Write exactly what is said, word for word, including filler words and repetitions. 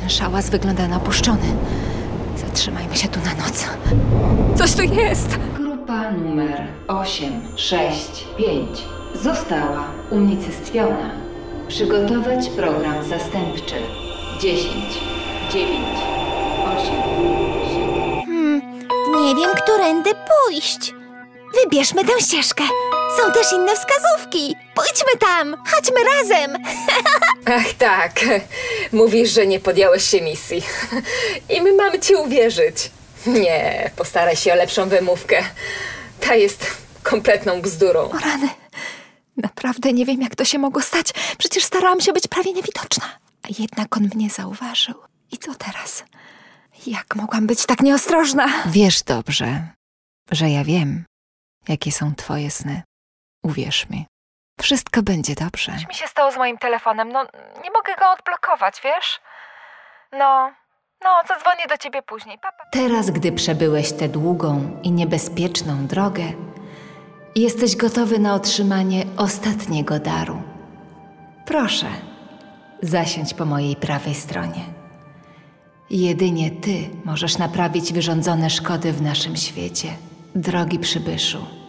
Ten szałas wygląda na opuszczony. Zatrzymajmy się tu na noc. Coś tu jest! Grupa numer osiem sześć pięć została unicestwiona. Przygotować program zastępczy. dziesięć, dziewięć, osiem, siedem... Hmm, nie wiem, którędy pójść. Wybierzmy tę ścieżkę. Są też inne wskazówki. Pójdźmy tam. Chodźmy razem. Ach tak, mówisz, że nie podjąłeś się misji. I my mamy ci uwierzyć. Nie, postaraj się o lepszą wymówkę. Ta jest kompletną bzdurą. O rany. Naprawdę nie wiem, jak to się mogło stać. Przecież starałam się być prawie niewidoczna. A jednak on mnie zauważył. I co teraz? Jak mogłam być tak nieostrożna? Wiesz dobrze, że ja wiem, jakie są twoje sny. Uwierz mi. Wszystko będzie dobrze. Coś mi się stało z moim telefonem. No, nie mogę go odblokować, wiesz? No, no, zadzwonię do ciebie później. Pa, pa. Teraz, gdy przebyłeś tę długą i niebezpieczną drogę, jesteś gotowy na otrzymanie ostatniego daru. Proszę, zasiądź po mojej prawej stronie. Jedynie ty możesz naprawić wyrządzone szkody w naszym świecie, drogi przybyszu.